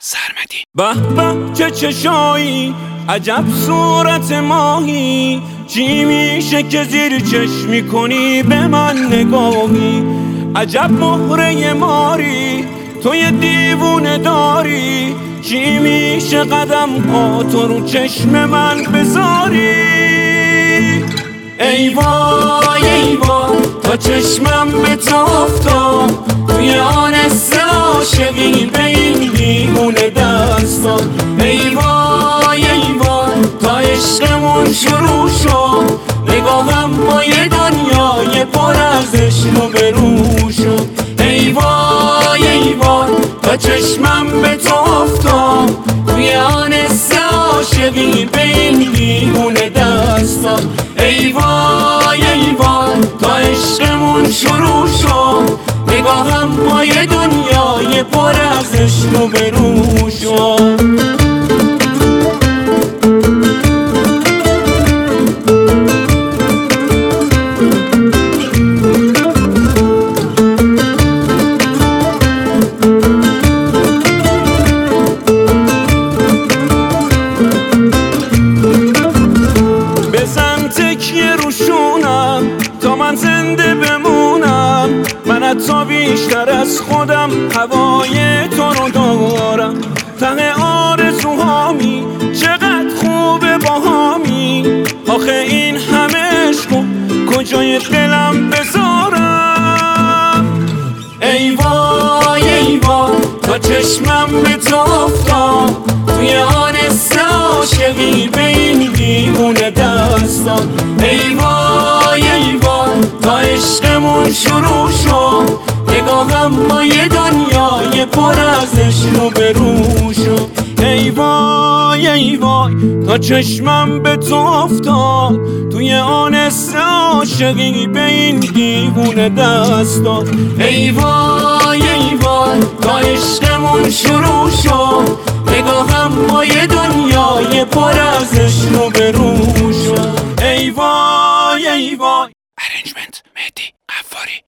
سرمدی. به به چه چشایی، عجب صورت ماهی، چی میشه که زیر چشمی کنی به من نگاهی؟ عجب مهره ماری، تو یه دیوونه داری، چی میشه قدم ها تو رو چشم من بذاری؟ ای وای ای وای تا چشمم به تو افتاد، توی آن عاشقی به این دیوونه دستان. ای وای ای وای تا عشقمون شروع شد، نگاهم با یه دنیای پر از عشق و برو شد. ای وای ای وای تا چشمم به تو افتاد، توی آن عاشقی به این دیوونه دستان. ای وای ای وای تا عشقمون شروع شد، نگاهم با یه دنیای پر از عشق و برو شد. تکیه روشونم تا من زنده بمونم، من حتی بیشتر از خودم هوای تو رو دارم. ته آرزوهامی چقدر خوبه باهامی، آخه این همه عشق کجای دلم بذارم؟ ای وای ای وای تا چشمم به تو افتاد، توی آن عاشقی به این دیوونه دستان. ای وای ای وای تا عشقمون شروع شد، نگاهم با یه دنیای پر از عشق و برو شد. ای وای ای وای تا چشمم به تو افتاد، توی آن عاشقی به این دیوونه دستان. ای وای ای وای تا عشقمون شروع شد، نگاهم با یه دنیای پر از عشق و برو شد. ای وای ای وای. ارنجمنت مهدی قفاری.